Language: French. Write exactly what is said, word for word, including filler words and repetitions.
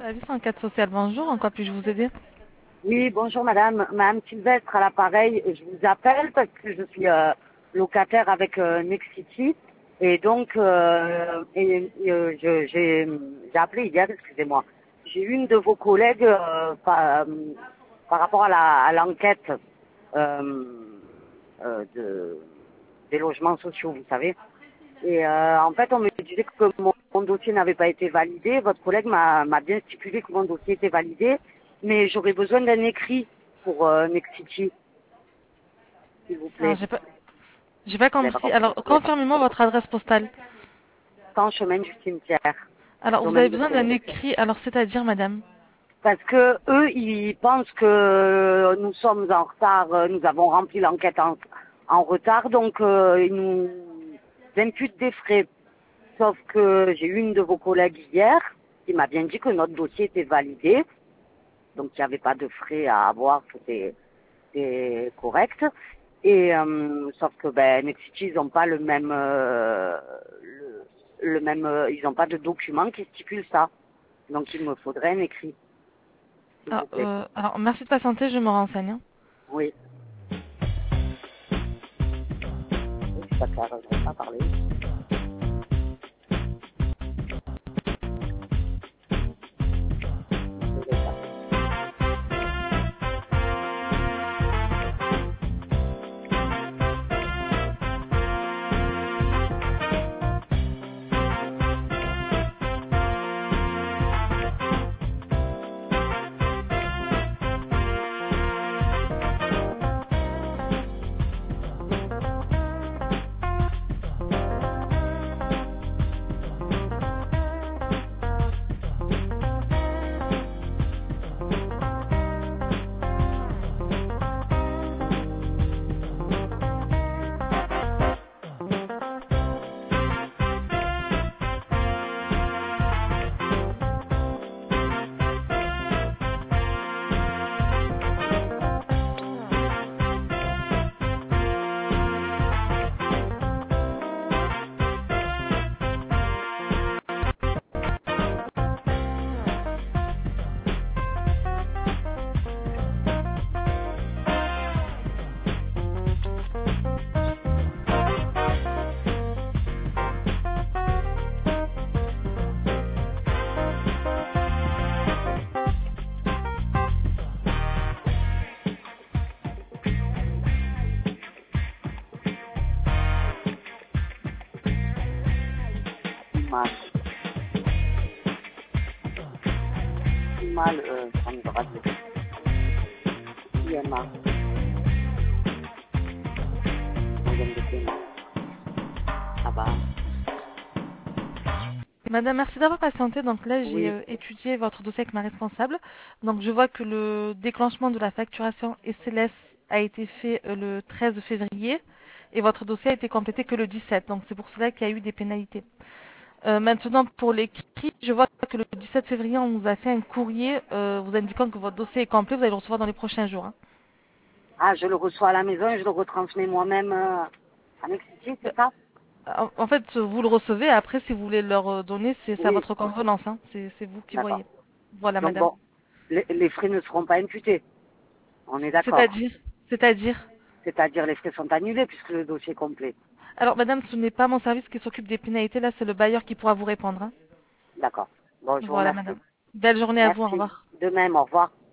Service enquête sociale, bonjour. En quoi puis-je vous aider? Oui, bonjour madame. Madame Sylvestre à l'appareil. Je vous appelle parce que je suis euh, locataire avec euh, Nexity. Et donc, euh, et, et, euh, je- j'ai j'ai appelé hier, excusez-moi. J'ai eu une de vos collègues euh, par, euh, par rapport à la- à l'enquête euh, euh, de, des logements sociaux, vous savez. Et euh, en fait, on me disait que mon, mon dossier n'avait pas été validé. Votre collègue m'a m'a bien stipulé que mon dossier était validé, mais j'aurais besoin d'un écrit pour euh, Nexity, s'il vous Alors, plaît. j'ai pas, j'ai pas Vous avez pas compris. compris. Alors, confirmez-moi votre adresse postale. Sans chemin du cimetière, Alors, vous avez domaine de besoin d'un Saint-Denis. écrit. Alors, c'est-à-dire, madame? Parce que eux, ils pensent que nous sommes en retard, euh, nous avons rempli l'enquête en, en retard, donc euh, ils nous imputent des frais. Sauf que j'ai eu une de vos collègues hier qui m'a bien dit que notre dossier était validé, donc il n'y avait pas de frais à avoir, c'était c'était correct. Et euh, sauf que ben Nexity, ils n'ont pas le même euh, le, le même euh, ils n'ont pas de document qui stipule ça. Donc il me faudrait un écrit, s'il alors, vous plaît. euh, alors, merci de patienter, je me renseigne, hein. Oui. Oui, c'est pas clair, je n'aurais pas parlé. Je vais pas. Mal. Mal, euh, en radio. I M A. Moyenne de paiement. Ah bah, Madame, merci d'avoir patienté. Donc là, j'ai oui. euh, étudié votre dossier avec ma responsable. Donc, je vois que le déclenchement de la facturation S L S a été fait euh, le treize février et votre dossier a été complété que le dix-sept. Donc, c'est pour cela qu'il y a eu des pénalités. Euh, maintenant, pour l'écrit, je vois que le dix-sept février, on vous a fait un courrier euh, vous indiquant que votre dossier est complet. Vous allez le recevoir dans les prochains jours, hein. Ah, je le reçois à la maison et je le retransmets moi-même euh, à Nexity, Euh, c'est ça? En en fait, vous le recevez. Après, si vous voulez leur euh, donner, c'est c'est à Oui. votre convenance, hein. C'est c'est vous qui D'accord. voyez. Voilà, Donc madame. bon, les, les frais ne seront pas imputés. On est d'accord. C'est-à-dire, c'est-à-dire. C'est-à-dire les frais sont annulés puisque le dossier est complet. Alors, madame, ce n'est pas mon service qui s'occupe des pénalités. Là, c'est le bailleur qui pourra vous répondre, hein. D'accord. Bon, je vous Voilà, remercie. madame. Belle journée à vous. Au Merci. revoir. De même, au revoir.